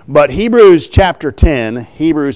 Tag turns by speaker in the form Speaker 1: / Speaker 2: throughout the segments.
Speaker 1: But Hebrews chapter 10,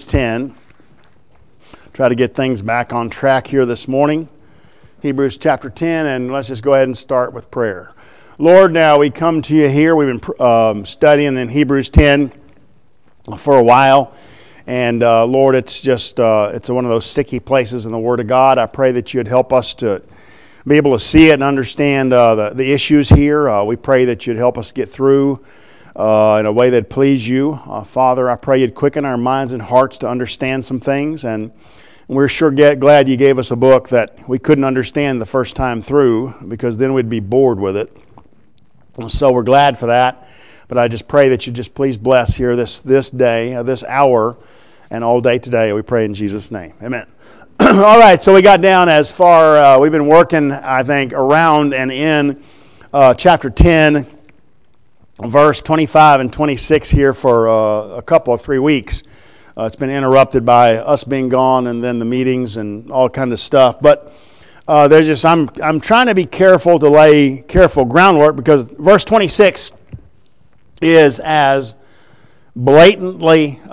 Speaker 1: try to get things back on track here this morning. Hebrews chapter 10, and let's just go ahead and start with prayer. Lord, now we come to you here. We've been studying in Hebrews 10 for a while. And Lord, it's just it's one of those sticky places in the Word of God. I pray that you'd help us to be able to see it and understand the issues here. We pray that you'd help us get through in a way that please you. Father, I pray you'd quicken our minds and hearts to understand some things. And we're sure glad you gave us a book that we couldn't understand the first time through, because then we'd be bored with it. So we're glad for that. But I just pray that you just please bless here this day, this hour, and all day today. We pray in Jesus' name. Amen. All right, so we got down as far, we've been working, I think, around and in chapter 10, verse 25 and 26 here for a couple of 3 weeks. It's been interrupted by us being gone and then the meetings and all kind of stuff. But there's just, I'm trying to be careful to lay careful groundwork, because verse 26 is as blatantly,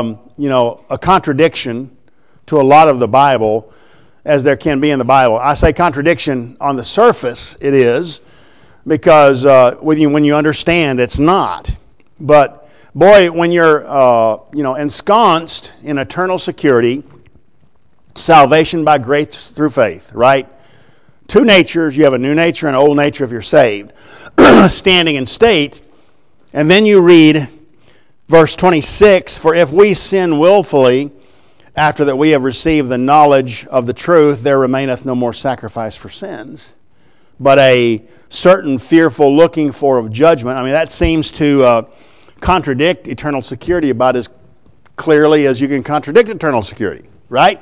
Speaker 1: a contradiction to a lot of the Bible as there can be in the Bible. I say contradiction on the surface, it is, because when you understand, it's not. But boy, when you're ensconced in eternal security, salvation by grace through faith, right? Two natures, you have a new nature and an old nature if you're saved, standing in state. And then you read verse 26, for if we sin willfully, after that we have received the knowledge of the truth, there remaineth no more sacrifice for sins, but a certain fearful looking for of judgment. I mean, that seems to contradict eternal security about as clearly as you can contradict eternal security, right?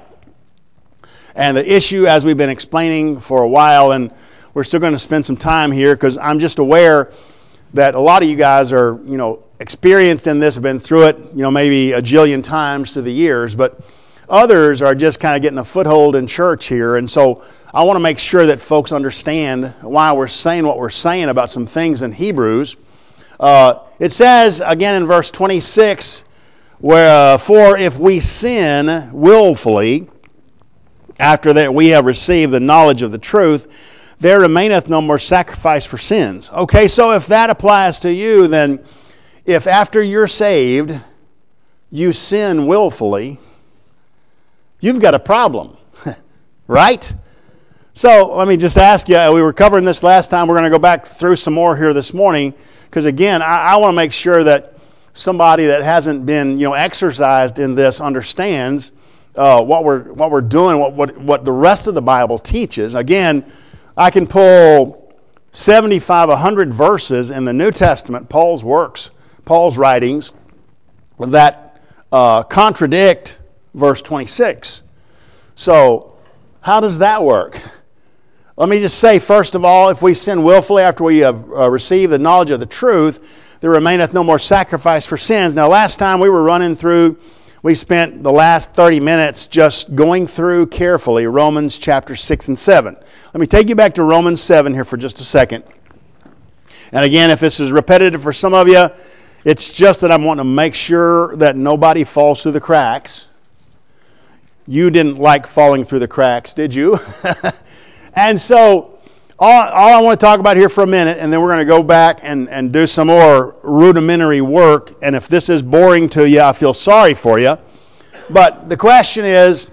Speaker 1: And the issue, as we've been explaining for a while, and we're still going to spend some time here, because I'm just aware that a lot of you guys are, experienced in this, have been through it, maybe a jillion times through the years, but others are just kind of getting a foothold in church here. And so I want to make sure that folks understand why we're saying what we're saying about some things in Hebrews. It says, again in verse 26, where for if we sin willfully, after that we have received the knowledge of the truth, there remaineth no more sacrifice for sins. Okay, so if that applies to you, then if after you're saved, you sin willfully, you've got a problem, right? So let me just ask you, we were covering this last time. We're going to go back through some more here this morning, because again, I want to make sure that somebody that hasn't been exercised in this understands what we're doing, what the rest of the Bible teaches. Again, I can pull 75, 100 verses in the New Testament, Paul's writings, that contradict verse 26. So, how does that work? Let me just say, first of all, if we sin willfully after we have received the knowledge of the truth, there remaineth no more sacrifice for sins. Now, last time we spent the last 30 minutes just going through carefully Romans chapter 6 and 7. Let me take you back to Romans 7 here for just a second. And again, if this is repetitive for some of you, it's just that I'm wanting to make sure that nobody falls through the cracks. You didn't like falling through the cracks, did you? And so, all I want to talk about here for a minute, and then we're going to go back and do some more rudimentary work. And if this is boring to you, I feel sorry for you. But the question is,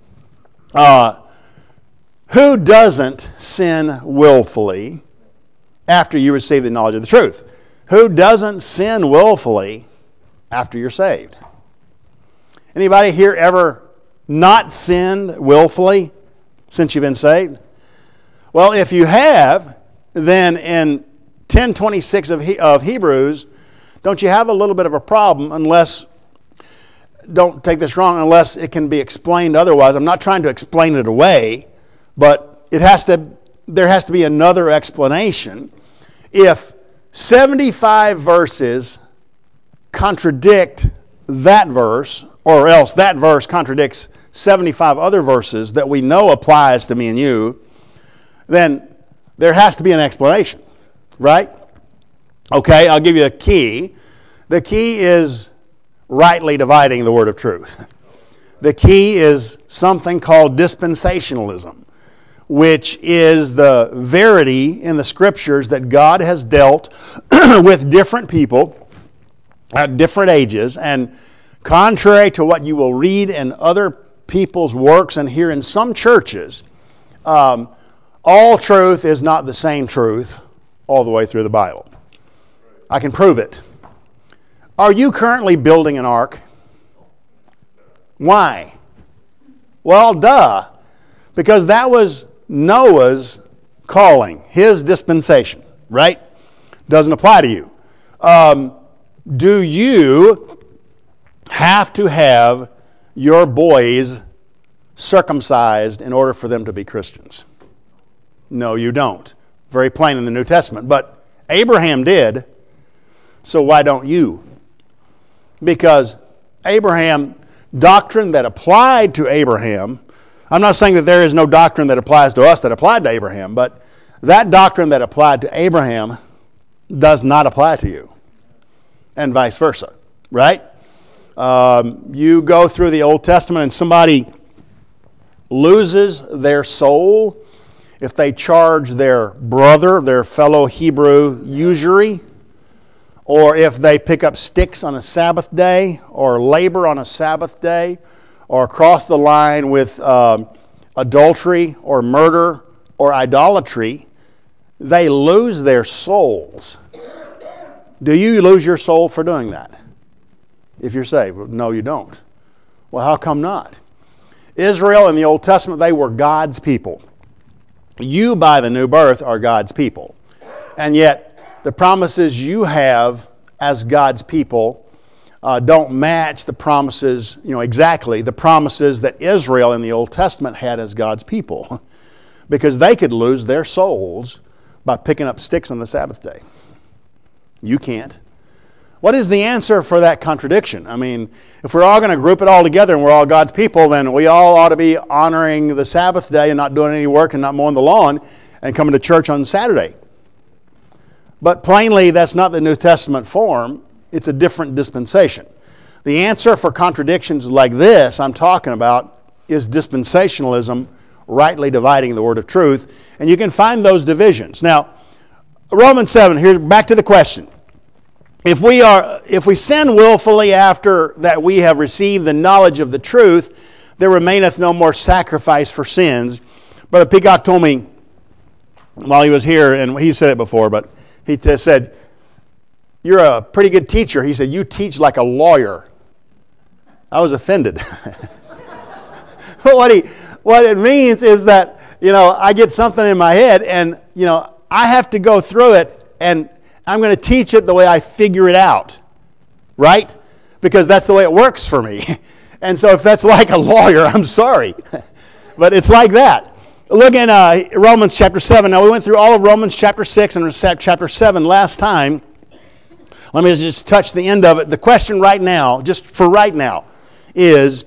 Speaker 1: who doesn't sin willfully after you receive the knowledge of the truth? Who doesn't sin willfully after you're saved? Anybody here ever not sinned willfully since you've been saved? Well, if you have, then in 10:26 of Hebrews, don't you have a little bit of a problem unless, don't take this wrong, unless it can be explained otherwise. I'm not trying to explain it away, but there has to be another explanation. If 75 verses contradict that verse, or else that verse contradicts 75 other verses that we know applies to me and you, then there has to be an explanation, right? Okay, I'll give you a key. The key is rightly dividing the word of truth. The key is something called dispensationalism, which is the verity in the Scriptures that God has dealt with different people at different ages. And contrary to what you will read in other people's works and hear in some churches, all truth is not the same truth all the way through the Bible. I can prove it. Are you currently building an ark? Why? Well, duh. Because that was Noah's calling, his dispensation, right? Doesn't apply to you. Do you have to have your boys circumcised in order for them to be Christians? No, you don't. Very plain in the New Testament. But Abraham did, so why don't you? Because Abraham, doctrine that applied to Abraham, I'm not saying that there is no doctrine that applies to us that applied to Abraham, but that doctrine that applied to Abraham does not apply to you, and vice versa, right? You go through the Old Testament and somebody loses their soul if they charge their brother, their fellow Hebrew, usury, or if they pick up sticks on a Sabbath day, or labor on a Sabbath day, or cross the line with adultery or murder or idolatry, they lose their souls. Do you lose your soul for doing that? If you're saved? No, you don't. Well, how come not? Israel in the Old Testament, they were God's people. You, by the new birth, are God's people. And yet, the promises you have as God's people don't match the promises, exactly the promises that Israel in the Old Testament had as God's people. Because they could lose their souls by picking up sticks on the Sabbath day. You can't. What is the answer for that contradiction? I mean, if we're all going to group it all together and we're all God's people, then we all ought to be honoring the Sabbath day and not doing any work and not mowing the lawn and coming to church on Saturday. But plainly, that's not the New Testament form. It's a different dispensation. The answer for contradictions like this I'm talking about is dispensationalism, rightly dividing the word of truth. And you can find those divisions. Now, Romans 7, here, back to the question. If we sin willfully after that we have received the knowledge of the truth, there remaineth no more sacrifice for sins. Brother Peacock told me while he was here, and he said it before, but he said, "You're a pretty good teacher." He said, "You teach like a lawyer." I was offended. But what it means is that, I get something in my head and, I have to go through it and I'm going to teach it the way I figure it out, right? Because that's the way it works for me. And so if that's like a lawyer, I'm sorry. But it's like that. Look in Romans chapter 7. Now, we went through all of Romans chapter 6 and chapter 7 last time. Let me just touch the end of it. The question right now, just for right now, is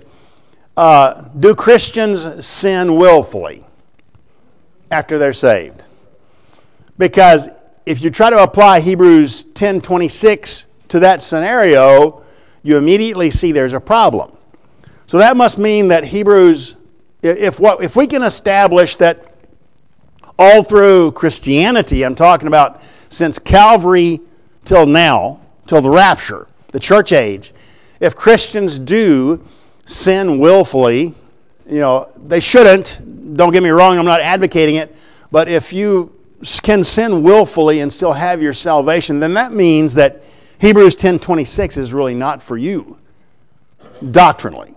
Speaker 1: do Christians sin willfully after they're saved? Because if you try to apply Hebrews 10:26 to that scenario, you immediately see there's a problem. So that must mean that Hebrews, if we can establish that all through Christianity, I'm talking about since Calvary till now, till the rapture, the church age, if Christians do sin willfully, they shouldn't. Don't get me wrong, I'm not advocating it. But if you can sin willfully and still have your salvation, then that means that Hebrews 10:26 is really not for you. Doctrinally.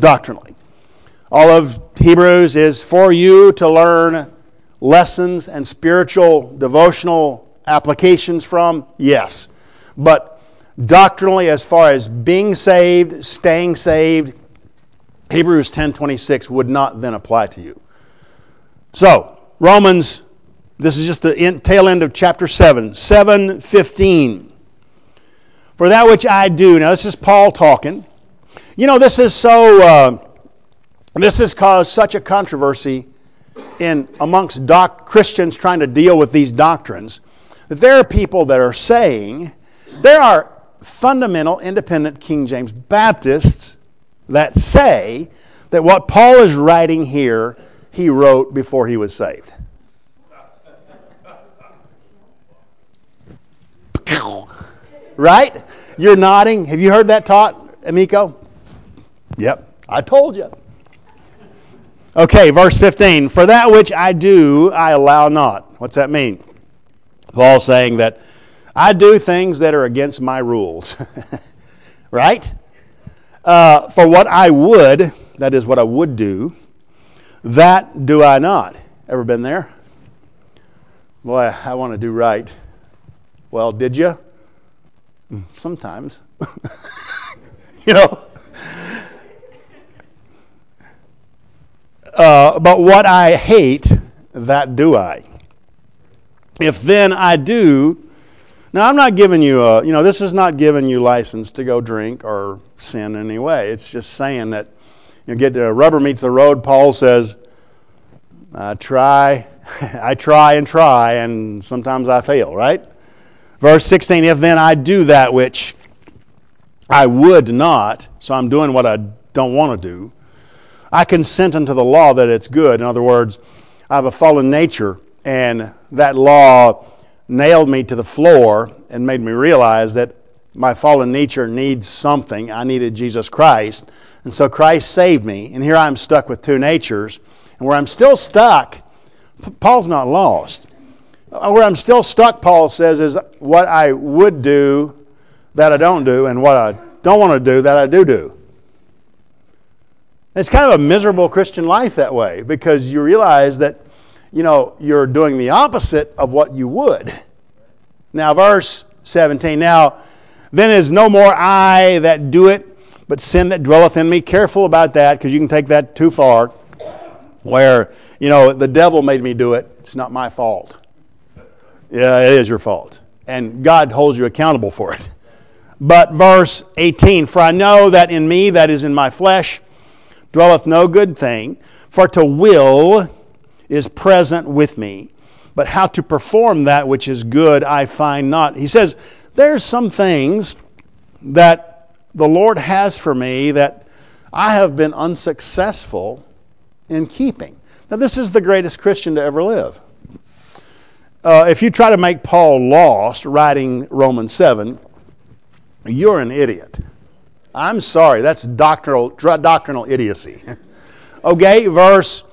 Speaker 1: All of Hebrews is for you to learn lessons and spiritual devotional applications from, yes. But doctrinally, as far as being saved, staying saved, Hebrews 10:26 would not then apply to you. So, Romans, this is just the tail end of chapter 7, 7:15. For that which I do. Now, this is Paul talking. This has caused such a controversy amongst Christians trying to deal with these doctrines that there are people that are saying there are fundamental, independent King James Baptists that say that what Paul is writing here, he wrote before he was saved. Right? You're nodding. Have you heard that taught, Amico? Yep. I told you. Okay, verse 15. For that which I do, I allow not. What's that mean? Paul's saying that I do things that are against my rules. Right? For what I would, that is what I would do, that do I not. Ever been there? Boy, I want to do right. Well, did you? Sometimes. You know. But what I hate, that do I. If then I do. Now, I'm not giving you this is not giving you license to go drink or sin in any way. It's just saying that you get the rubber meets the road. Paul says, I try and try, and sometimes I fail, right? Verse 16, if then I do that which I would not, so I'm doing what I don't want to do, I consent unto the law that it's good. In other words, I have a fallen nature, and that law nailed me to the floor and made me realize that my fallen nature needs something. I needed Jesus Christ. And so Christ saved me. And here I'm stuck with two natures. And where I'm still stuck, Paul's not lost. Where I'm still stuck, Paul says, is what I would do that I don't do, and what I don't want to do that I do. It's kind of a miserable Christian life that way, because you realize that, you're doing the opposite of what you would. Now, verse 17. Now, then is no more I that do it, but sin that dwelleth in me. Careful about that, because you can take that too far, where, the devil made me do it. It's not my fault. Yeah, it is your fault. And God holds you accountable for it. But verse 18. For I know that in me, that is in my flesh, dwelleth no good thing. For to will is present with me, but how to perform that which is good I find not. He says, there's some things that the Lord has for me that I have been unsuccessful in keeping. Now, this is the greatest Christian to ever live. If you try to make Paul lost writing Romans 7, you're an idiot. I'm sorry, that's doctrinal idiocy. Okay, verse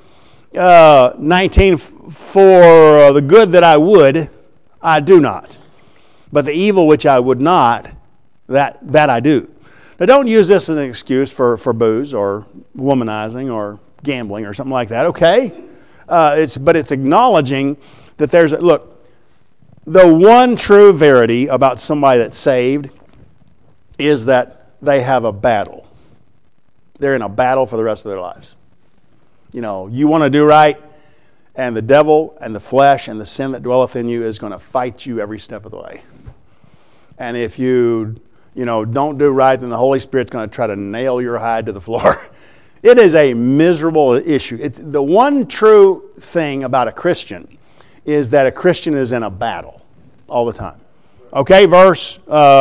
Speaker 1: 19, for the good that I would, I do not. But the evil which I would not, that I do. Now, don't use this as an excuse for booze or womanizing or gambling or something like that, okay? But it's acknowledging that look, the one true verity about somebody that's saved is that they have a battle. They're in a battle for the rest of their lives. You want to do right, and the devil and the flesh and the sin that dwelleth in you is going to fight you every step of the way. And if you don't do right, then the Holy Spirit's going to try to nail your hide to the floor. It is a miserable issue. It's the one true thing about a Christian is that a Christian is in a battle all the time. Okay, verse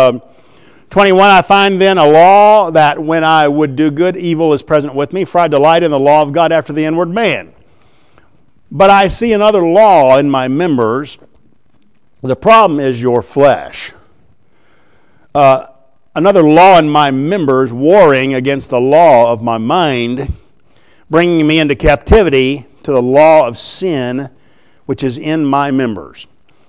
Speaker 1: 21, I find then a law that when I would do good, evil is present with me, for I delight in the law of God after the inward man. But I see another law in my members. The problem is your flesh. Another law in my members, warring against the law of my mind, bringing me into captivity to the law of sin, which is in my members.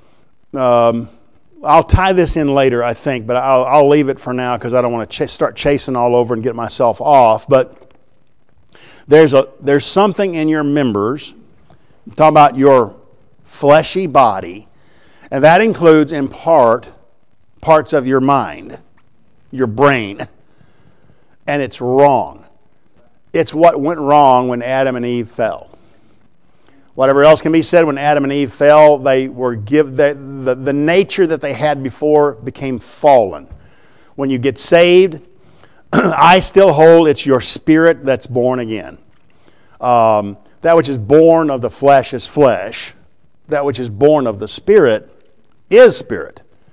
Speaker 1: I'll tie this in later, I think, but I'll leave it for now because I don't want to start chasing all over and get myself off. But there's something in your members, I'm talking about your fleshy body, and that includes in parts of your mind, your brain, and it's wrong. It's what went wrong when Adam and Eve fell. Whatever else can be said, when Adam and Eve fell, they were the nature that they had before became fallen. When you get saved, I still hold it's your spirit that's born again. That which is born of the flesh is flesh. That which is born of the spirit is spirit.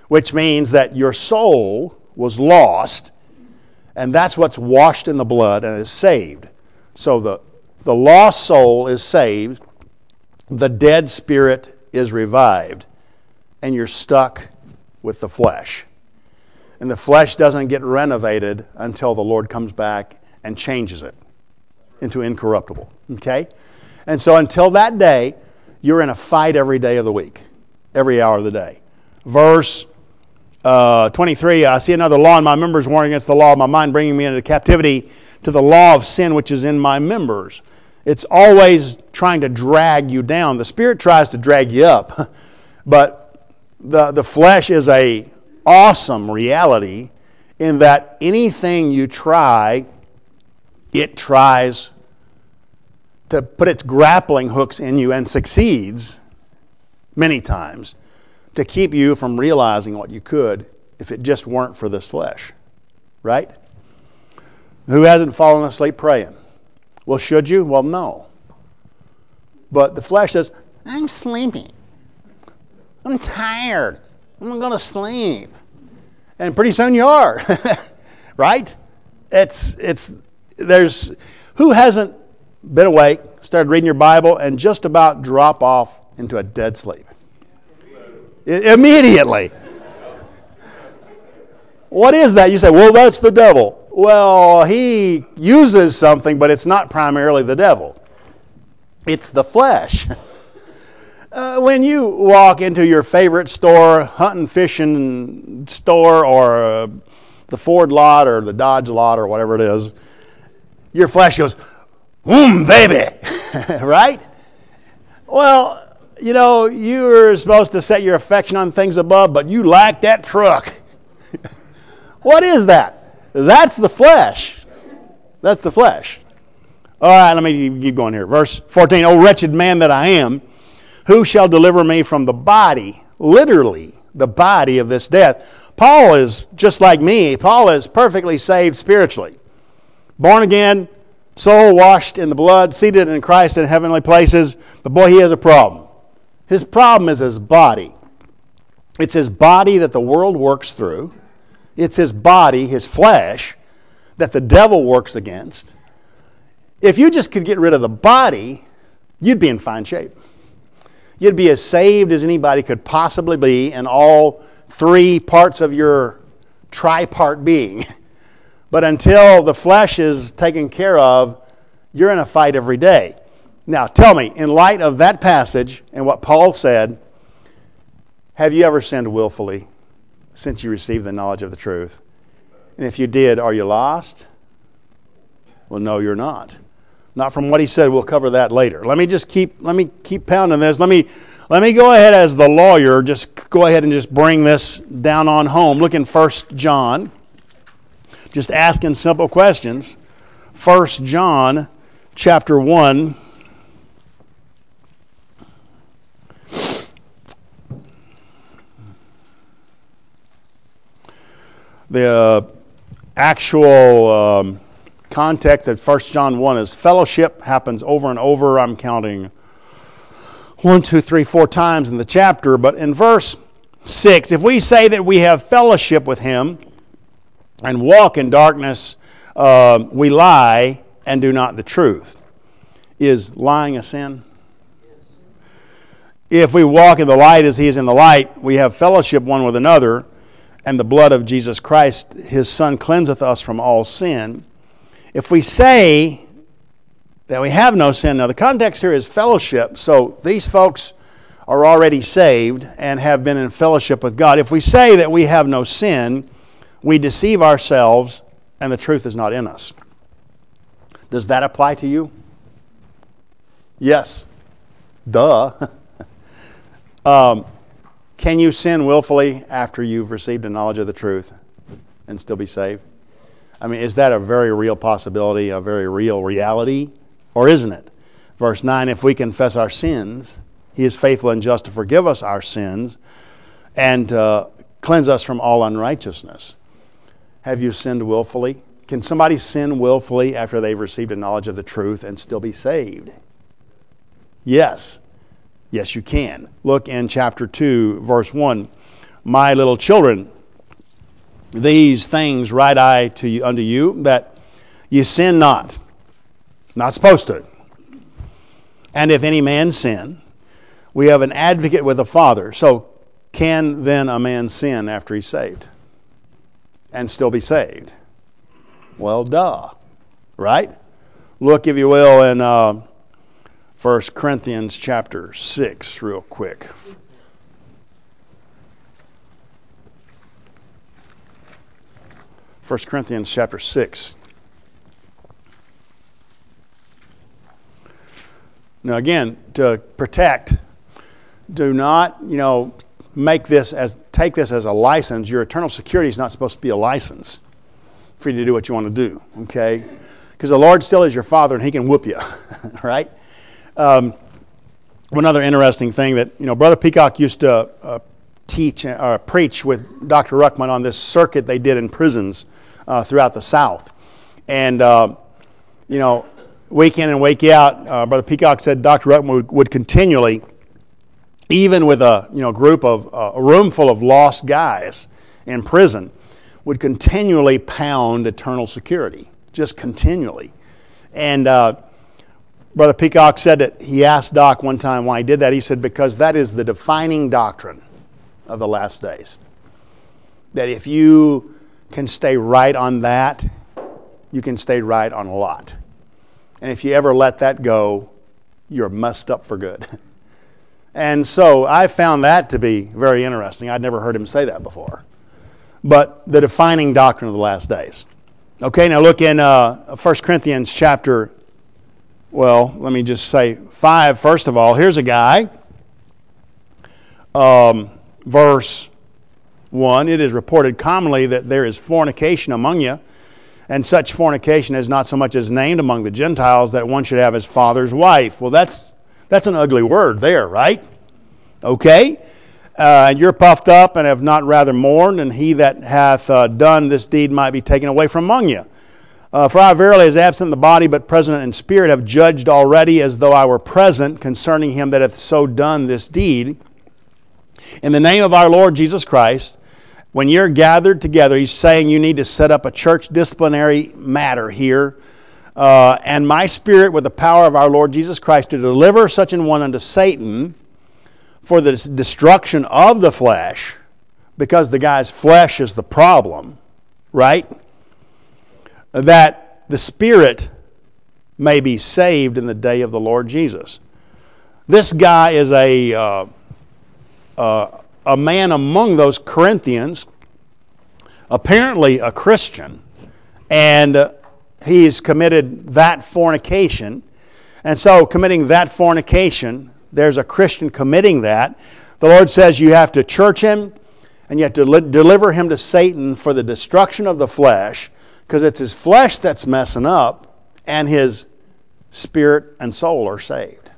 Speaker 1: which means that your soul was lost, and that's what's washed in the blood and is saved. So the lost soul is saved, the dead spirit is revived, and you're stuck with the flesh. And the flesh doesn't get renovated until the Lord comes back and changes it into incorruptible. Okay? And so until that day, you're in a fight every day of the week, every hour of the day. Verse 23, I see another law in my members, warring against the law of my mind, bringing me into captivity to the law of sin which is in my members. It's always trying to drag you down. The Spirit tries to drag you up, but the flesh is a awesome reality in that anything you try, it tries to put its grappling hooks in you and succeeds many times to keep you from realizing what you could if it just weren't for this flesh. Right? Who hasn't fallen asleep praying? Well, should you? Well, no. But the flesh says, I'm sleepy. I'm tired. I'm going to sleep. And pretty soon you are. Right? Who hasn't been awake, started reading your Bible, and just about drop off into a dead sleep? Immediately. What is that? You say, well, that's the devil. Well, he uses something, but it's not primarily the devil. It's the flesh. When you walk into your favorite store, hunting, fishing store, or the Ford lot or the Dodge lot or whatever it is, your flesh goes, baby, right? Well, you're supposed to set your affection on things above, but you like that truck. What is that? That's the flesh. That's the flesh. All right, let me keep going here. Verse 14, O wretched man that I am, who shall deliver me from the body, literally, the body of this death? Paul is just like me. Paul is perfectly saved spiritually. Born again, soul washed in the blood, seated in Christ in heavenly places. But boy, he has a problem. His problem is his body. It's his body that the world works through. It's his body, his flesh, that the devil works against. If you just could get rid of the body, you'd be in fine shape. You'd be as saved as anybody could possibly be in all three parts of your tripart being. But until the flesh is taken care of, you're in a fight every day. Now, tell me, in light of that passage and what Paul said, have you ever sinned willfully since you received the knowledge of the truth? And if you did, are you lost? Well, no, you're not. Not from what he said. We'll cover that later. Let me keep pounding this. Let me go ahead as the lawyer, just go ahead and just bring this down on home. Look in 1 John. Just asking simple questions. 1 John chapter 1. The actual context of 1 John 1 is fellowship. Happens over and over. I'm counting 1, 2, 3, 4 times in the chapter. But in verse 6, if we say that we have fellowship with him and walk in darkness, we lie and do not the truth. Is lying a sin? If we walk in the light as he is in the light, we have fellowship one with another, and the blood of Jesus Christ, his Son, cleanseth us from all sin. If we say that we have no sin, now the context here is fellowship, so these folks are already saved and have been in fellowship with God. If we say that we have no sin, we deceive ourselves and the truth is not in us. Does that apply to you? Yes. Duh. Can you sin willfully after you've received the knowledge of the truth and still be saved? I mean, is that a very real possibility, a very real reality, or isn't it? Verse 9, if we confess our sins, he is faithful and just to forgive us our sins and cleanse us from all unrighteousness. Have you sinned willfully? Can somebody sin willfully after they've received a knowledge of the truth and still be saved? Yes. Yes, you can. Look in chapter 2, verse 1. my little children, these things write I to you, unto you, that you sin not. Not supposed to. And if any man sin, we have an advocate with the Father. So can then a man sin after he's saved and still be saved? Well, duh. Right? Look, if you will, in 1 Corinthians chapter 6 real quick. First Corinthians chapter 6. Now again, to protect, do not, take this as a license. Your eternal security is not supposed to be a license for you to do what you want to do, okay? Because the Lord still is your Father and He can whoop you, right? One other interesting thing that, Brother Peacock used to preach with Dr. Ruckman on this circuit they did in prisons throughout the South. And, week in and week out, Brother Peacock said Dr. Ruckman would continually, even with a group of a room full of lost guys in prison, would continually pound eternal security, just continually. And Brother Peacock said that he asked Doc one time why he did that. He said, because that is the defining doctrine of the last days. That if you can stay right on that, you can stay right on a lot. And if you ever let that go, you're messed up for good. And so I found that to be very interesting. I'd never heard him say that before. But the defining doctrine of the last days. Okay, now look in 1 Corinthians chapter, let me just say 5 first of all. Here's a guy. Verse 1, it is reported commonly that there is fornication among you, and such fornication is not so much as named among the Gentiles that one should have his father's wife. Well, that's an ugly word there, right? Okay. And you're puffed up and have not rather mourned, and he that hath done this deed might be taken away from among you. For I verily, as absent in the body, but present in spirit, have judged already as though I were present concerning him that hath so done this deed. In the name of our Lord Jesus Christ, when you're gathered together, he's saying you need to set up a church disciplinary matter here. And my spirit with the power of our Lord Jesus Christ to deliver such an one unto Satan for the destruction of the flesh, because the guy's flesh is the problem, right? That the spirit may be saved in the day of the Lord Jesus. This guy is a man among those Corinthians, apparently a Christian, and he's committed that fornication. And so committing that fornication, there's a Christian committing that. The Lord says you have to church him and you have to deliver him to Satan for the destruction of the flesh, because it's his flesh that's messing up and his spirit and soul are saved.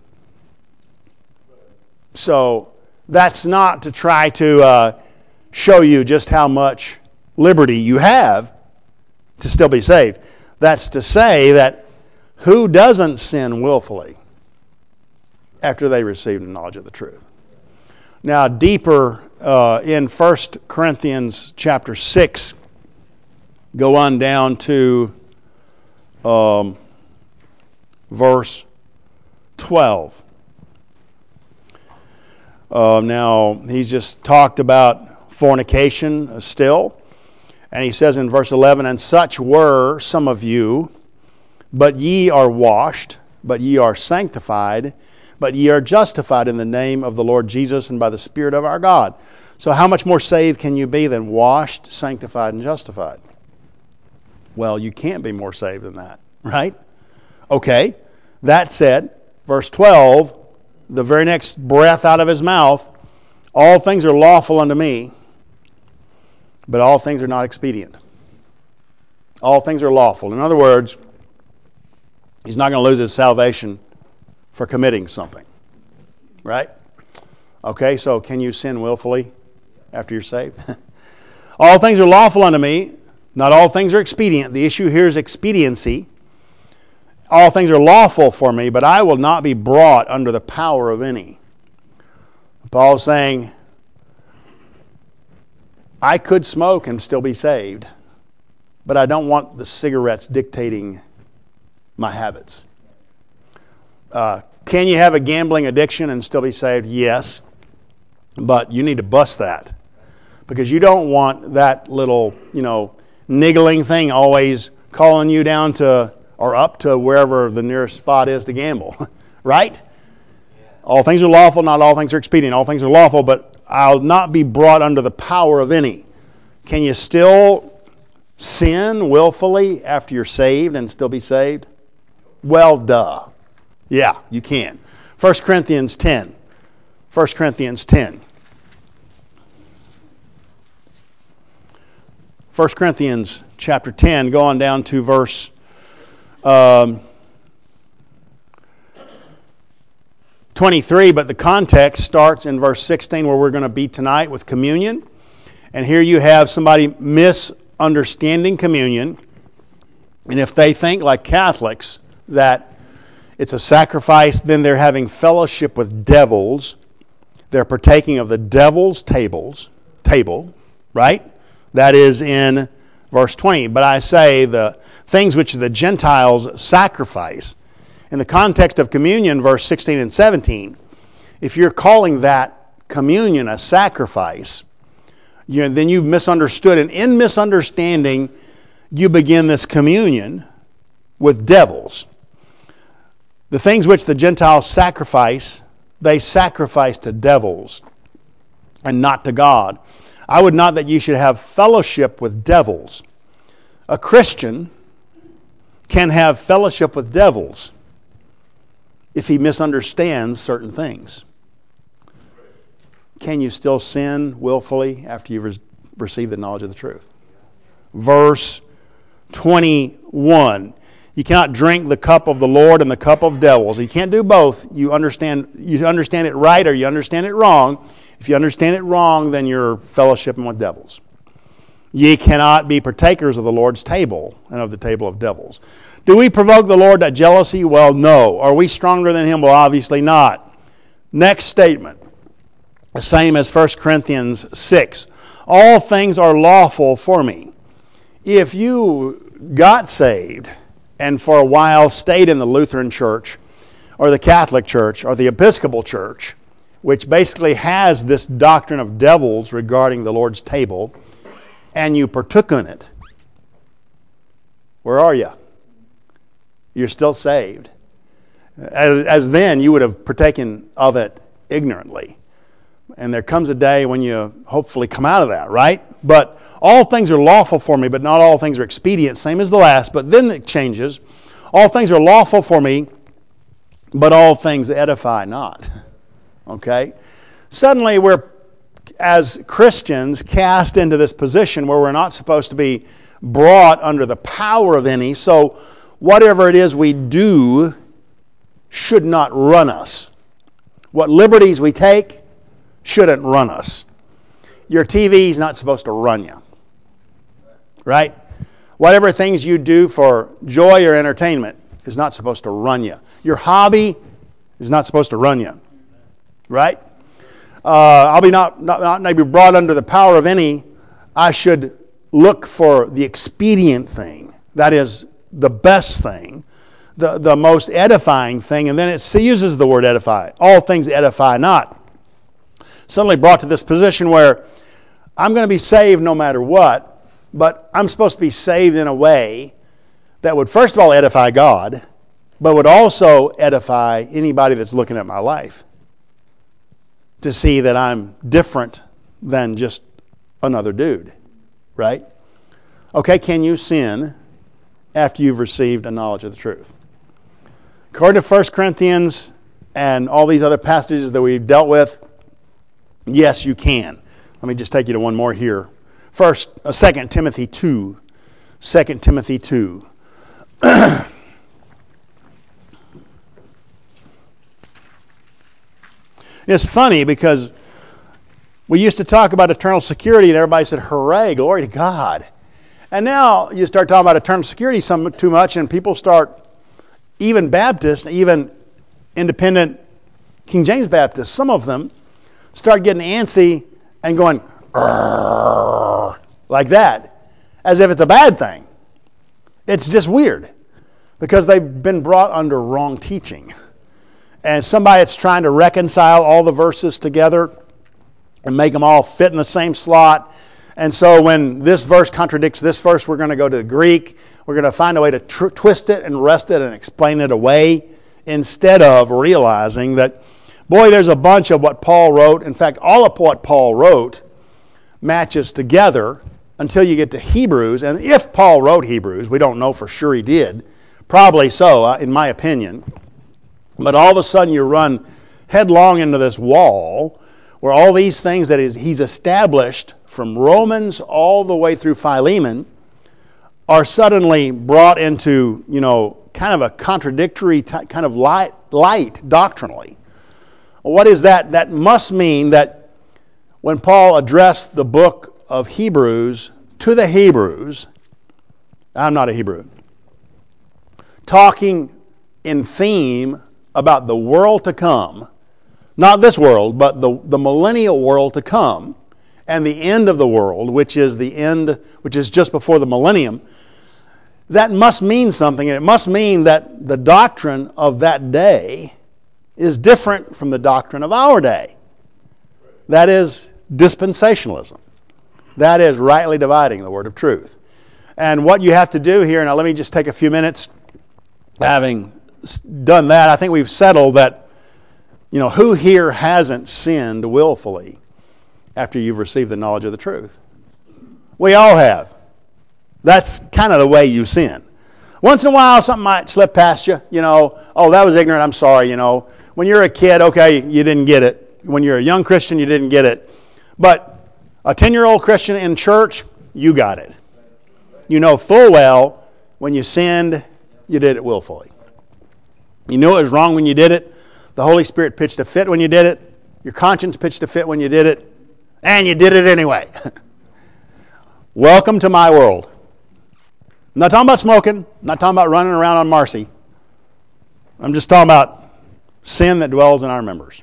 Speaker 1: So that's not to try to show you just how much liberty you have to still be saved. That's to say that who doesn't sin willfully after they receive the knowledge of the truth? Now, deeper in 1 Corinthians chapter 6, go on down to verse 12. Now, he's just talked about fornication still. And he says in verse 11, and such were some of you, but ye are washed, but ye are sanctified, but ye are justified in the name of the Lord Jesus and by the Spirit of our God. So how much more saved can you be than washed, sanctified, and justified? Well, you can't be more saved than that, right? Okay, that said, verse 12, the very next breath out of his mouth, all things are lawful unto me, but all things are not expedient. All things are lawful. In other words, he's not going to lose his salvation for committing something, right? Okay, so can you sin willfully after you're saved? All things are lawful unto me, not all things are expedient. The issue here is expediency. All things are lawful for me, but I will not be brought under the power of any. Paul's saying, I could smoke and still be saved, but I don't want the cigarettes dictating my habits. Can you have a gambling addiction and still be saved? Yes, but you need to bust that, because you don't want that little, niggling thing always calling you down to or up to wherever the nearest spot is to gamble, right? All things are lawful, not all things are expedient. All things are lawful, but I'll not be brought under the power of any. Can you still sin willfully after you're saved and still be saved? Well, duh. Yeah, you can. 1 Corinthians 10. 1 Corinthians 10. 1 Corinthians chapter 10, go on down to verse 23, but the context starts in verse 16 where we're going to be tonight with communion. And here you have somebody misunderstanding communion. And if they think like Catholics that it's a sacrifice, then they're having fellowship with devils. They're partaking of the devil's table, right? That is in verse 20. But I say the things which the Gentiles sacrifice. In the context of communion, verse 16 and 17, if you're calling that communion a sacrifice, then you've misunderstood. And in misunderstanding, you begin this communion with devils. The things which the Gentiles sacrifice, they sacrifice to devils and not to God. I would not that you should have fellowship with devils. A Christian can have fellowship with devils if he misunderstands certain things. Can you still sin willfully after you've received the knowledge of the truth? Verse 21. You cannot drink the cup of the Lord and the cup of devils. You can't do both. You understand it right or you understand it wrong. If you understand it wrong, then you're fellowshipping with devils. Ye cannot be partakers of the Lord's table and of the table of devils. Do we provoke the Lord to jealousy? Well, no. Are we stronger than Him? Well, obviously not. Next statement. The same as 1 Corinthians 6. All things are lawful for me. If you got saved and for a while stayed in the Lutheran Church or the Catholic Church or the Episcopal Church, which basically has this doctrine of devils regarding the Lord's table, and you partook in it, where are you? You're still saved. As then, you would have partaken of it ignorantly. And there comes a day when you hopefully come out of that, right? But all things are lawful for me, but not all things are expedient. Same as the last, but then it changes. All things are lawful for me, but all things edify not. Okay? Suddenly we're, as Christians, cast into this position where we're not supposed to be brought under the power of any. So whatever it is we do should not run us. What liberties we take shouldn't run us. Your TV is not supposed to run you. Right? Whatever things you do for joy or entertainment is not supposed to run you. Your hobby is not supposed to run you. Right? I'll be not maybe brought under the power of any. I should look for the expedient thing. That is the best thing, the most edifying thing. And then it uses the word edify. All things edify not. Suddenly brought to this position where I'm going to be saved no matter what, but I'm supposed to be saved in a way that would first of all edify God, but would also edify anybody that's looking at my life to see that I'm different than just another dude, right? Okay, can you sin after you've received a knowledge of the truth? According to 1 Corinthians and all these other passages that we've dealt with, yes, you can. Let me just take you to one more here. First, 2 Timothy 2. 2 Timothy 2. It's funny because we used to talk about eternal security and everybody said, hooray, glory to God. And now you start talking about eternal security too much and people start, even Baptists, even independent King James Baptists, some of them start getting antsy and going, like that, as if it's a bad thing. It's just weird because they've been brought under wrong teaching. And somebody that's trying to reconcile all the verses together and make them all fit in the same slot. And so when this verse contradicts this verse, we're going to go to the Greek. We're going to find a way to twist it and wrest it and explain it away instead of realizing that, boy, there's a bunch of what Paul wrote. In fact, all of what Paul wrote matches together until you get to Hebrews. And if Paul wrote Hebrews, we don't know for sure he did. Probably so, in my opinion. But all of a sudden you run headlong into this wall where all these things that he's established from Romans all the way through Philemon are suddenly brought into, kind of a contradictory kind of light doctrinally. What is that? That must mean that when Paul addressed the book of Hebrews to the Hebrews, I'm not a Hebrew, talking in theme about the world to come, not this world, but the millennial world to come, and the end of the world, which is just before the millennium, that must mean something, and it must mean that the doctrine of that day is different from the doctrine of our day. That is dispensationalism. That is rightly dividing the word of truth. And what you have to do here, now let me just take a few minutes. Having done that, I think we've settled that, who here hasn't sinned willfully after you've received the knowledge of the truth? We all have. That's kind of the way you sin. Once in a while, something might slip past you. Oh, that was ignorant, I'm sorry, When you're a kid, okay, you didn't get it. When you're a young Christian, you didn't get it. But a 10-year-old Christian in church, you got it. You know full well when you sinned, you did it willfully. You knew it was wrong when you did it. The Holy Spirit pitched a fit when you did it. Your conscience pitched a fit when you did it. And you did it anyway. Welcome to my world. I'm not talking about smoking. I'm not talking about running around on Marcy. I'm just talking about sin that dwells in our members.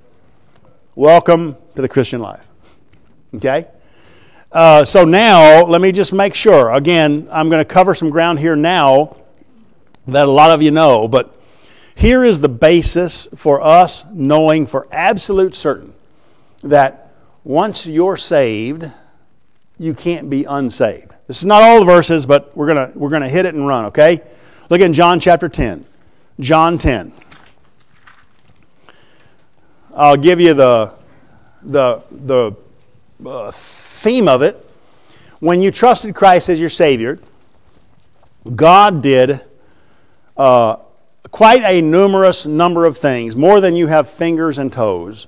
Speaker 1: Welcome to the Christian life. Okay? So now, let me just make sure. Again, I'm going to cover some ground here now that a lot of you know, but here is the basis for us knowing for absolute certain that once you're saved, you can't be unsaved. This is not all the verses, but we're gonna hit it and run, okay? Look in John chapter 10. John 10. I'll give you the theme of it. When you trusted Christ as your Savior, God did quite a numerous number of things, more than you have fingers and toes,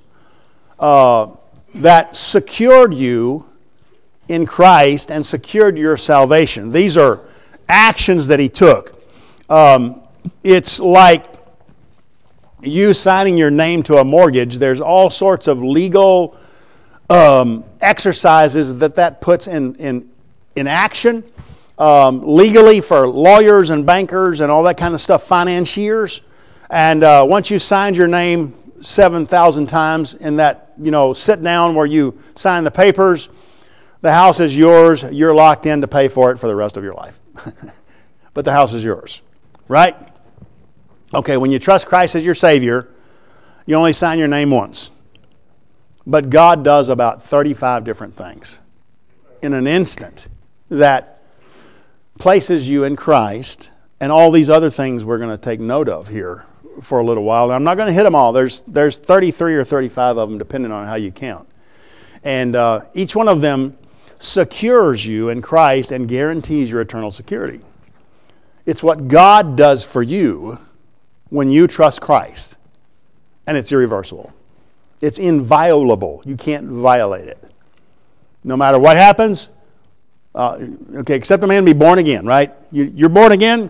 Speaker 1: that secured you in Christ and secured your salvation. These are actions that He took. It's like you signing your name to a mortgage. There's all sorts of legal exercises that puts in action. Legally for lawyers and bankers and all that kind of stuff, financiers. And once you signed your name 7,000 times in that, sit down where you sign the papers, the house is yours. You're locked in to pay for it for the rest of your life. But the house is yours, right? Okay, when you trust Christ as your Savior, you only sign your name once. But God does about 35 different things in an instant that places you in Christ, and all these other things we're going to take note of here for a little while. Now, I'm not going to hit them all. There's 33 or 35 of them, depending on how you count. And each one of them secures you in Christ and guarantees your eternal security. It's what God does for you when you trust Christ. And it's irreversible. It's inviolable. You can't violate it. No matter what happens, except a man be born again, right? You're born again.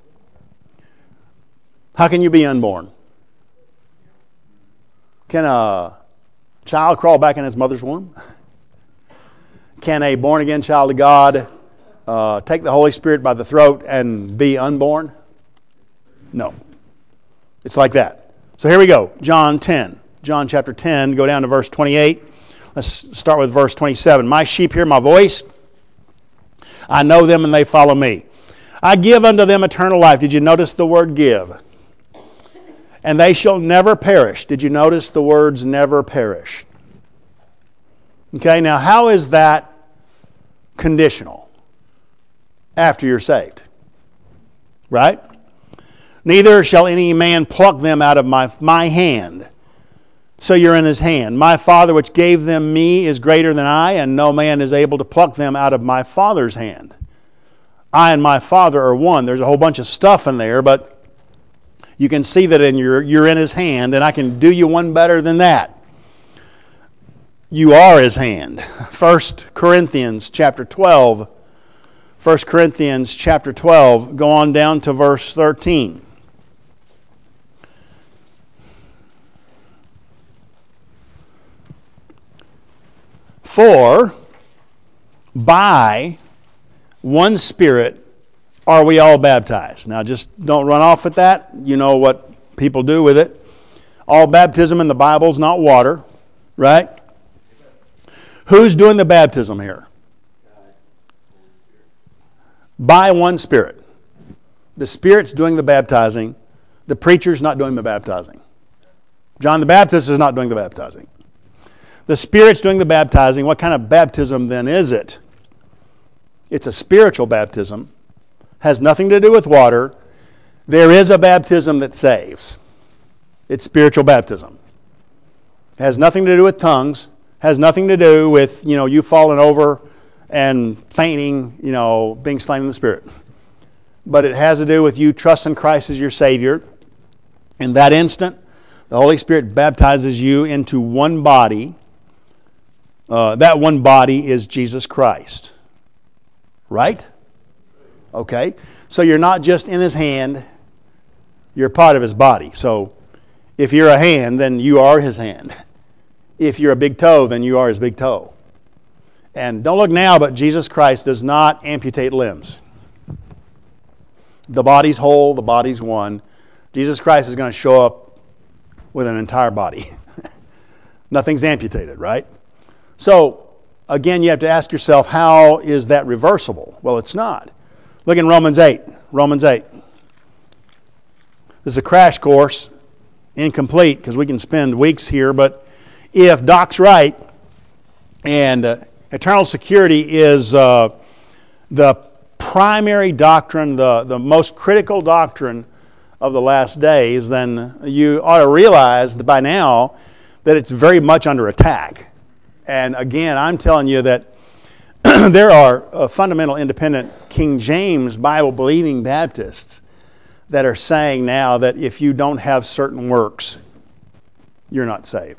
Speaker 1: How can you be unborn? Can a child crawl back in its mother's womb? Can a born-again child of God take the Holy Spirit by the throat and be unborn? No. It's like that. So here we go. John 10. John chapter 10, go down to verse 28. Let's start with verse 27. My sheep hear my voice. I know them and they follow me. I give unto them eternal life. Did you notice the word give? And they shall never perish. Did you notice the words never perish? Okay, now how is that conditional after you're saved? Right? Neither shall any man pluck them out of my hand. So you're in his hand. My Father which gave them me is greater than I, and no man is able to pluck them out of my Father's hand. I and my Father are one. There's a whole bunch of stuff in there, but you can see that you're in his hand, and I can do you one better than that. You are his hand. 1 Corinthians chapter 12. 1 Corinthians chapter 12. Go on down to verse 13. For by one Spirit are we all baptized. Now just don't run off with that. You know what people do with it. All baptism in the Bible is not water, right? Who's doing the baptism here? By one Spirit. The Spirit's doing the baptizing. The preacher's not doing the baptizing. John the Baptist is not doing the baptizing. The Spirit's doing the baptizing. What kind of baptism then is it? It's a spiritual baptism. Has nothing to do with water. There is a baptism that saves. It's spiritual baptism. Has nothing to do with tongues. Has nothing to do with, you falling over and fainting, being slain in the Spirit. But it has to do with you trusting Christ as your Savior. In that instant, the Holy Spirit baptizes you into one body. That one body is Jesus Christ. Right? Okay. So you're not just in his hand, you're part of his body. So if you're a hand, then you are his hand. If you're a big toe, then you are his big toe. And don't look now, but Jesus Christ does not amputate limbs. The body's whole, the body's one. Jesus Christ is going to show up with an entire body. Nothing's amputated, right? So, again, you have to ask yourself, how is that reversible? Well, it's not. Look in Romans 8. Romans 8. This is a crash course, incomplete, because we can spend weeks here, but if Doc's right, and eternal security is the primary doctrine, the most critical doctrine of the last days, then you ought to realize that by now that it's very much under attack. And again, I'm telling you that there are fundamental independent King James Bible-believing Baptists that are saying now that if you don't have certain works, you're not saved.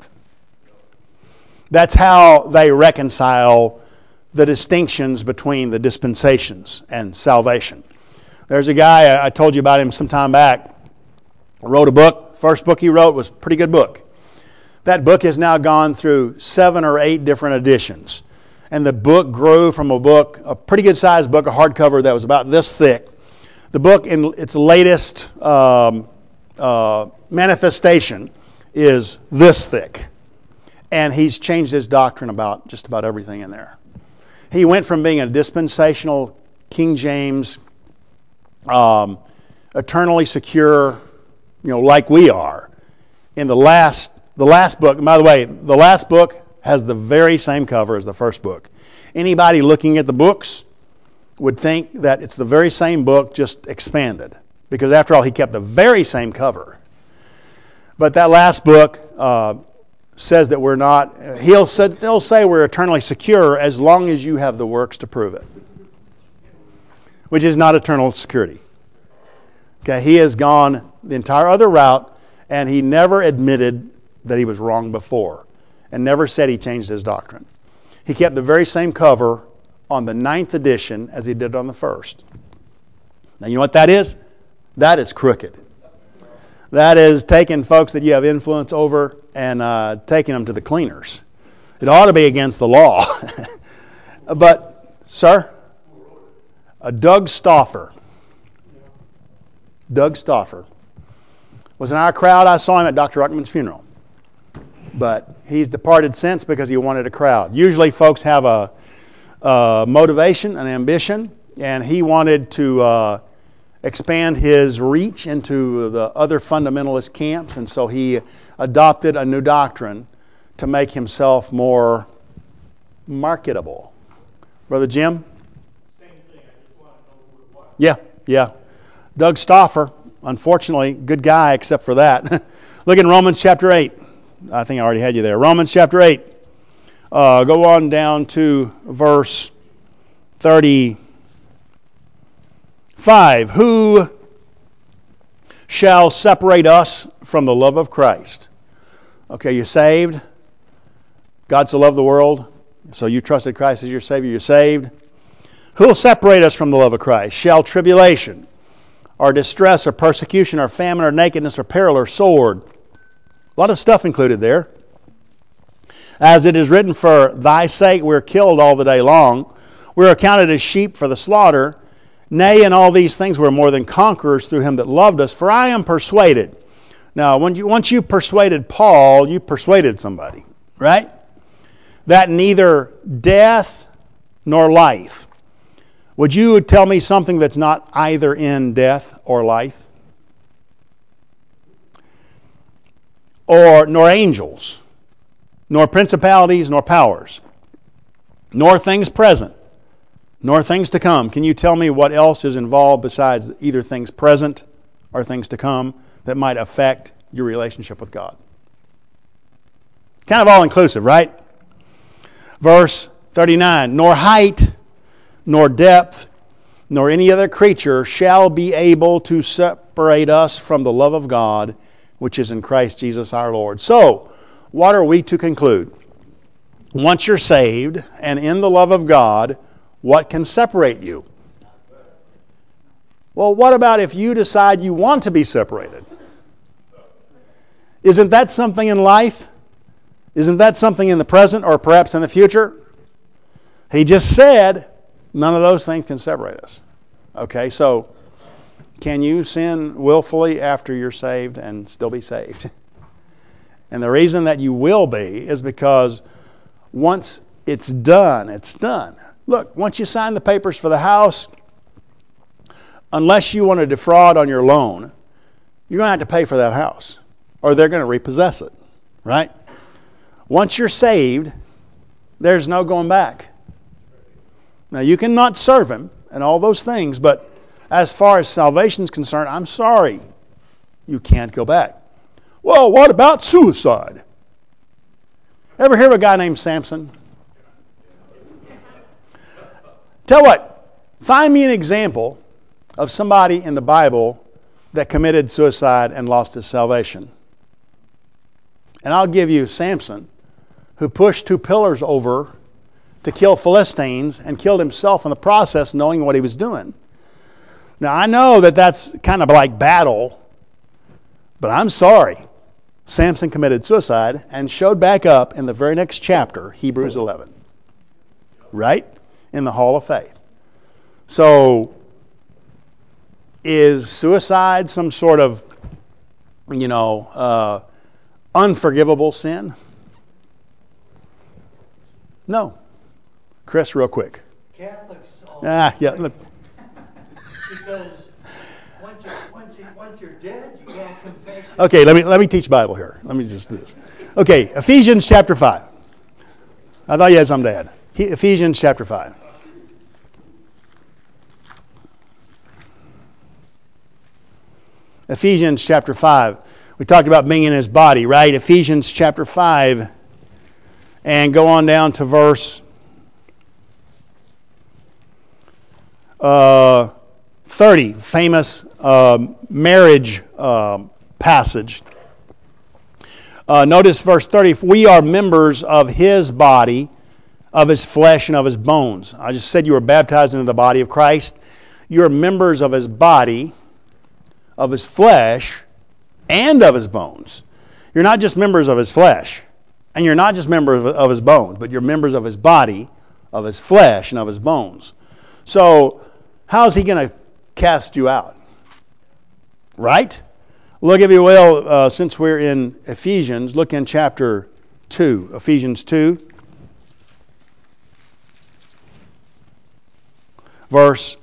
Speaker 1: That's how they reconcile the distinctions between the dispensations and salvation. There's a guy, I told you about him some time back, wrote a book. First book he wrote was a pretty good book. That book has now gone through 7 or 8 different editions. And the book grew from a pretty good sized book, a hardcover that was about this thick. The book in its latest manifestation is this thick. And he's changed his doctrine about just about everything in there. He went from being a dispensational King James, eternally secure, like we are. In the last book, and by the way, the last book has the very same cover as the first book. Anybody looking at the books would think that it's the very same book, just expanded. Because after all, he kept the very same cover. But that last book says that we're not, he'll say we're eternally secure as long as you have the works to prove it. Which is not eternal security. Okay, he has gone the entire other route, and he never admitted that he was wrong before, and never said he changed his doctrine. He kept the very same cover on the 9th edition as he did on the first. Now, you know what that is? That is crooked. That is taking folks that you have influence over and taking them to the cleaners. It ought to be against the law. But, sir, Doug Stauffer. Doug Stauffer was in our crowd. I saw him at Dr. Ruckman's funeral. But he's departed since because he wanted a crowd. Usually folks have a motivation, an ambition, and he wanted to expand his reach into the other fundamentalist camps, and so he adopted a new doctrine to make himself more marketable. Brother Jim?
Speaker 2: Same thing. I just want to know who it was.
Speaker 1: Yeah. Doug Stauffer, unfortunately, good guy except for that. Look in Romans chapter 8. I think I already had you there. Romans chapter 8. Go on down to verse 35. Who shall separate us from the love of Christ? Okay, you're saved. God so loved the world, so you trusted Christ as your Savior, you're saved. Who will separate us from the love of Christ? Shall tribulation, or distress, or persecution, or famine, or nakedness, or peril, or sword? A lot of stuff included there. As it is written, for thy sake we are killed all the day long. We are accounted as sheep for the slaughter. Nay, in all these things we are more than conquerors through him that loved us. For I am persuaded. Now, once you persuaded Paul, you persuaded somebody, right? That neither death nor life. Would you tell me something that's not either in death or life? Or nor angels, nor principalities, nor powers, nor things present, nor things to come. Can you tell me what else is involved besides either things present or things to come that might affect your relationship with God? Kind of all-inclusive, right? Verse 39, nor height, nor depth, nor any other creature shall be able to separate us from the love of God, which is in Christ Jesus our Lord. So, what are we to conclude? Once you're saved and in the love of God, what can separate you? Well, what about if you decide you want to be separated? Isn't that something in life? Isn't that something in the present or perhaps in the future? He just said none of those things can separate us. Okay, so can you sin willfully after you're saved and still be saved? And the reason that you will be is because once it's done, it's done. Look, once you sign the papers for the house, unless you want to defraud on your loan, you're going to have to pay for that house, or they're going to repossess it, right? Once you're saved, there's no going back. Now, you cannot serve him and all those things, but as far as salvation is concerned, I'm sorry, you can't go back. Well, what about suicide? Ever hear of a guy named Samson? Tell what, find me an example of somebody in the Bible that committed suicide and lost his salvation. And I'll give you Samson, who pushed 2 pillars over to kill Philistines and killed himself in the process knowing what he was doing. Now, I know that that's kind of like battle, but I'm sorry. Samson committed suicide and showed back up in the very next chapter, Hebrews 11. Right? In the Hall of Faith. So, is suicide some sort of, unforgivable sin? No. Chris, real quick.
Speaker 3: Catholics
Speaker 1: Yeah.
Speaker 3: because once you're dead, you can't confess.
Speaker 1: Okay, let me teach Bible here. Let me just do this. Okay, Ephesians chapter 5. I thought you had something to add. Ephesians chapter 5. Ephesians chapter 5. We talked about being in his body, right? Ephesians chapter 5. And go on down to verse 30. Famous marriage passage. Notice verse 30. We are members of his body, of his flesh, and of his bones. I just said you were baptized into the body of Christ. You are members of his body, of his flesh, and of his bones. You're not just members of his flesh, and you're not just members of his bones, but you're members of his body, of his flesh, and of his bones. So, how's he going to cast you out? Right? Look, if you will, since we're in Ephesians, look in chapter 2. Ephesians 2, verse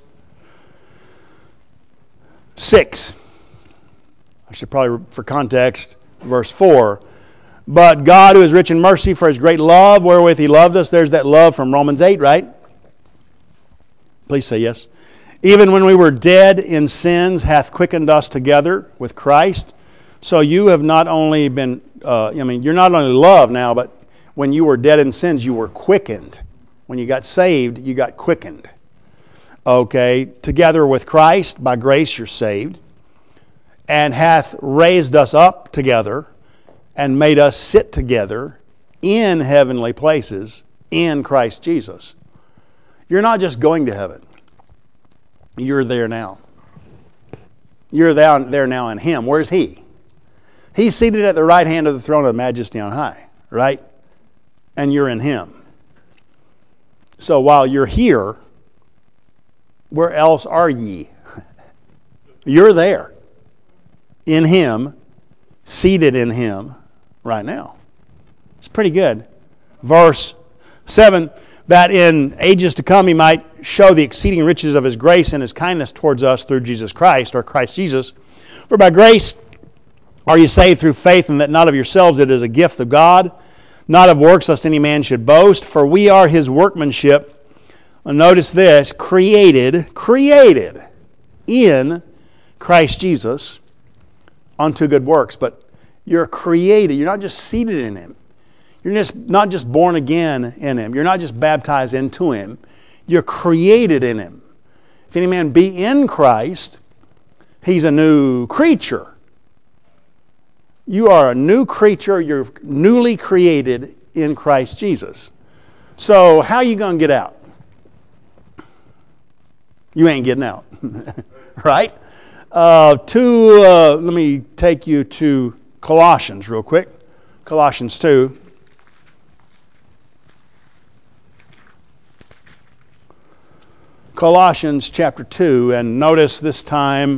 Speaker 1: 6. I should probably, for context, verse 4. But God, who is rich in mercy, for His great love wherewith He loved us. There's that love from Romans 8, right? Please say yes. Even when we were dead in sins, hath quickened us together with Christ. So you have not only been, you're not only loved now, but when you were dead in sins, you were quickened. When you got saved, you got quickened. Okay, together with Christ, by grace you're saved, and hath raised us up together and made us sit together in heavenly places in Christ Jesus. You're not just going to heaven. You're there now. You're there now in Him. Where's He? He's seated at the right hand of the throne of majesty on high, right? And you're in Him. So while you're here, where else are ye? You're there. In Him, seated in Him right now. It's pretty good. Verse 7, that in ages to come He might show the exceeding riches of His grace and His kindness towards us through Jesus Christ, or Christ Jesus. For by grace are you saved through faith, and that not of yourselves, it is a gift of God, not of works, lest any man should boast. For we are His workmanship. And notice this, created in Christ Jesus unto good works. But you're created. You're not just seated in Him. You're not just born again in Him. You're not just baptized into Him. You're created in Him. If any man be in Christ, he's a new creature. You are a new creature. You're newly created in Christ Jesus. So how are you going to get out? You ain't getting out. Right? Let me take you to Colossians real quick. Colossians 2. Colossians chapter 2, and notice this time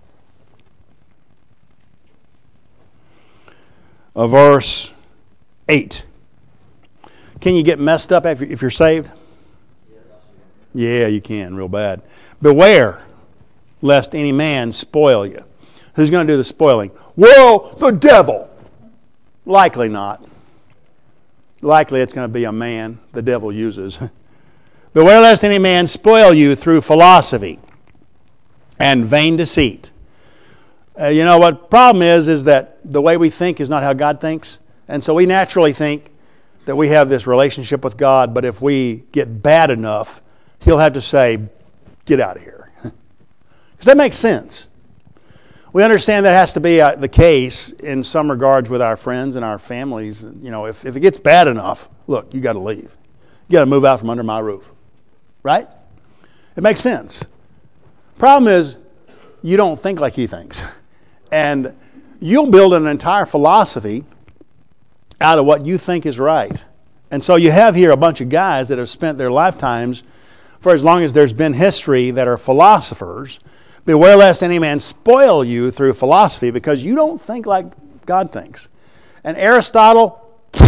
Speaker 1: verse 8. Can you get messed up if you're saved? Yeah, you can, real bad. Beware, lest any man spoil you. Who's going to do the spoiling? Well, the devil. Likely not. Likely it's going to be a man the devil uses. Beware lest any man spoil you through philosophy and vain deceit. You know what problem is that the way we think is not how God thinks. And so we naturally think that we have this relationship with God, but if we get bad enough, He'll have to say, get out of here. Because that makes sense. We understand that has to be the case in some regards with our friends and our families. You know, if it gets bad enough, look, you got to leave. You got to move out from under my roof. Right? It makes sense. Problem is, you don't think like he thinks. And you'll build an entire philosophy out of what you think is right. And so you have here a bunch of guys that have spent their lifetimes, for as long as there's been history, that are philosophers. Beware lest any man spoil you through philosophy, because you don't think like God thinks. And Aristotle,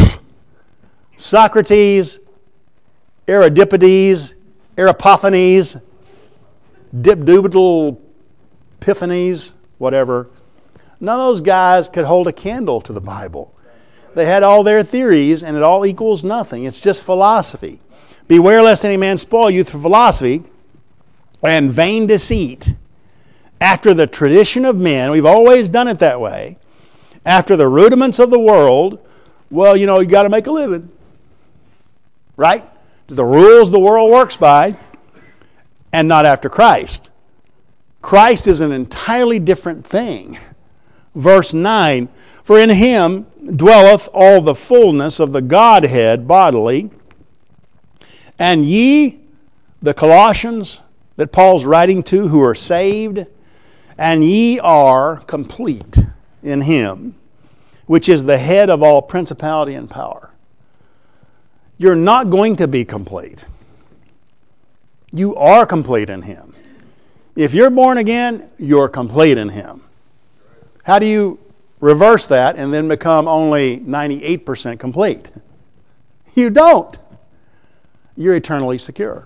Speaker 1: Socrates, Euripides, Aristophanes, Dibdubidal, Epiphanes, whatever. None of those guys could hold a candle to the Bible. They had all their theories, and it all equals nothing. It's just philosophy. Beware lest any man spoil you through philosophy and vain deceit, after the tradition of men. We've always done it that way. After the rudiments of the world. Well, you know, you got to make a living. Right? The rules the world works by, and not after Christ. Christ is an entirely different thing. Verse 9, for in Him dwelleth all the fullness of the Godhead bodily, and ye, the Colossians that Paul's writing to, who are saved, and ye are complete in Him, which is the head of all principality and power. You're not going to be complete. You are complete in Him. If you're born again, you're complete in Him. How do you reverse that and then become only 98% complete. You don't. You're eternally secure.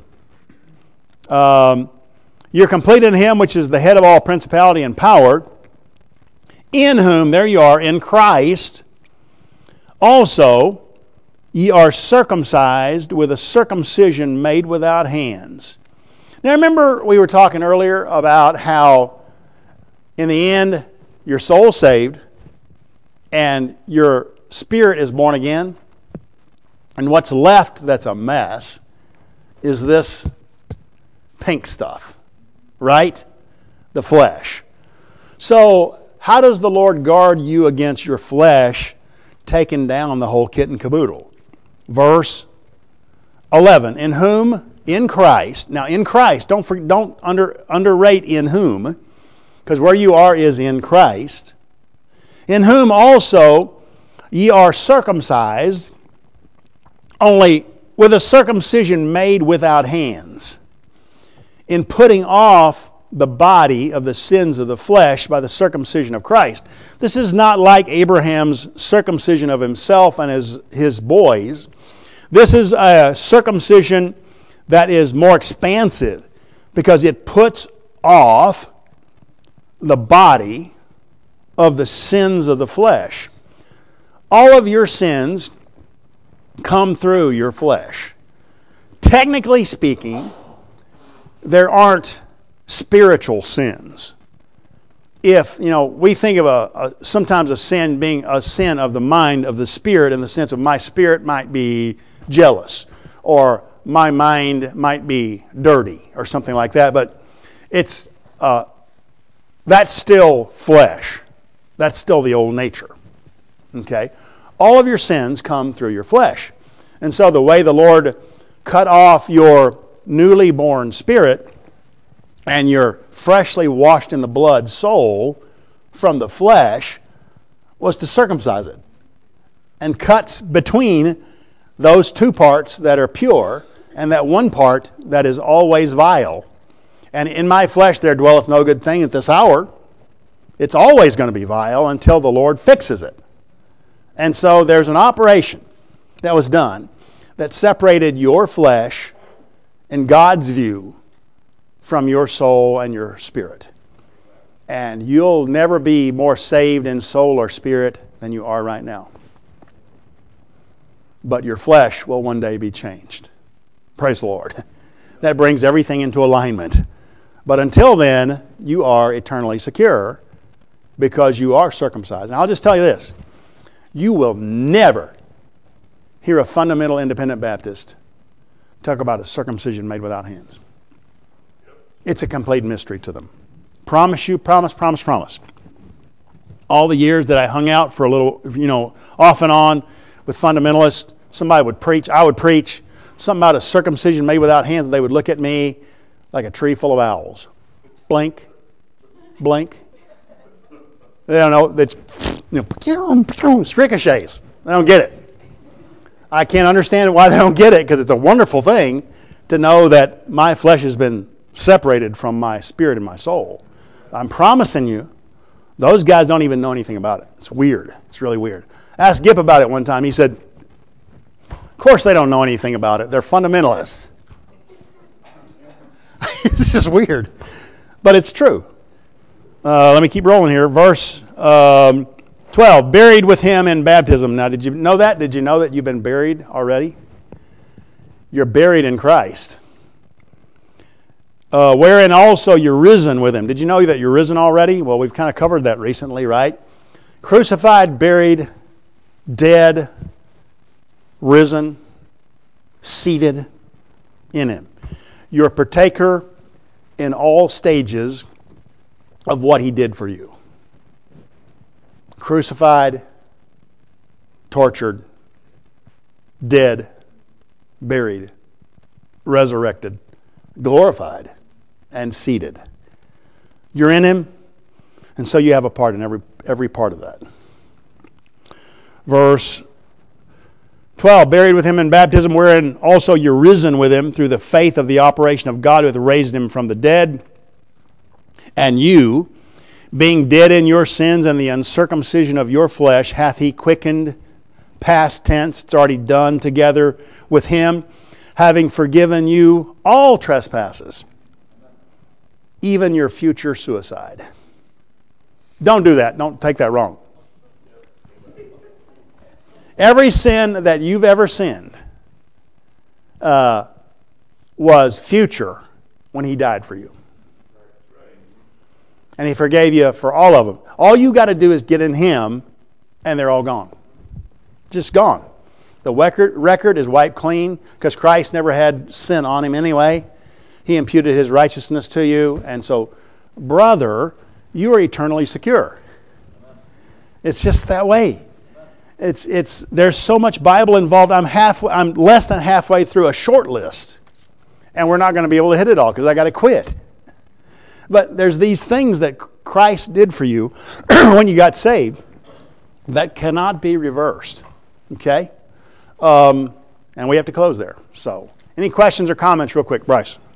Speaker 1: You're complete in Him, which is the head of all principality and power, in whom, there you are, in Christ, also ye are circumcised with a circumcision made without hands. Now remember we were talking earlier about how in the end your soul's saved and your spirit is born again, and what's left that's a mess is this pink stuff, right? The flesh. So how does the Lord guard you against your flesh taking down the whole kit and caboodle? Verse 11, in whom, in Christ. Now in Christ, don't underrate in whom, because where you are is in Christ. In whom also ye are circumcised, only with a circumcision made without hands, in putting off the body of the sins of the flesh by the circumcision of Christ. This is not like Abraham's circumcision of himself and his boys. This is a circumcision that is more expansive because it puts off the body of the sins of the flesh. All of your sins come through your flesh. Technically speaking, there aren't spiritual sins. If, we think of sometimes a sin being a sin of the mind of the spirit, in the sense of my spirit might be jealous, or my mind might be dirty, or something like that, but it's that's still flesh. That's still the old nature. Okay? All of your sins come through your flesh. And so the way the Lord cut off your newly born spirit and your freshly washed in the blood soul from the flesh was to circumcise it and cut between those two parts that are pure and that one part that is always vile. And in my flesh there dwelleth no good thing at this hour. It's always going to be vile until the Lord fixes it. And so there's an operation that was done that separated your flesh in God's view from your soul and your spirit. And you'll never be more saved in soul or spirit than you are right now. But your flesh will one day be changed. Praise the Lord. That brings everything into alignment. But until then, you are eternally secure because you are circumcised. And I'll just tell you this. You will never hear a fundamental independent Baptist talk about a circumcision made without hands. It's a complete mystery to them. Promise. All the years that I hung out for a little, off and on with fundamentalists, somebody would preach, I would preach something about a circumcision made without hands, and they would look at me like a tree full of owls. Blink. They don't know. It's, it's ricochets. They don't get it. I can't understand why they don't get it, because it's a wonderful thing to know that my flesh has been separated from my spirit and my soul. I'm promising you, those guys don't even know anything about it. It's weird. It's really weird. I asked Gip about it one time. He said, of course they don't know anything about it. They're fundamentalists. It's just weird. But it's true. Let me keep rolling here. Verse 12, buried with him in baptism. Now, did you know that? Did you know that you've been buried already? You're buried in Christ. Wherein also you're risen with him. Did you know that you're risen already? Well, we've kind of covered that recently, right? Crucified, buried, dead, risen, seated in him. You're a partaker in all stages of what he did for you. Crucified, tortured, dead, buried, resurrected, glorified, and seated. You're in him, and so you have a part in every part of that. Verse 12, buried with him in baptism, wherein also you're risen with him through the faith of the operation of God who hath raised him from the dead. And you, Being dead in your sins and the uncircumcision of your flesh, hath he quickened, past tense, it's already done, together with him, having forgiven you all trespasses, even your future suicide. Don't do that. Don't take that wrong. Every sin that you've ever sinned was future when he died for you. And he forgave you for all of them. All you got to do is get in him, and they're all gone. Just gone. The record is wiped clean because Christ never had sin on him anyway. He imputed his righteousness to you. And so, brother, you are eternally secure. It's just that way. There's so much Bible involved. I'm less than halfway through a short list. And we're not going to be able to hit it all because I got to quit. But there's these things that Christ did for you when you got saved that cannot be reversed. Okay? And we have to close there. So, any questions or comments real quick, Bryce?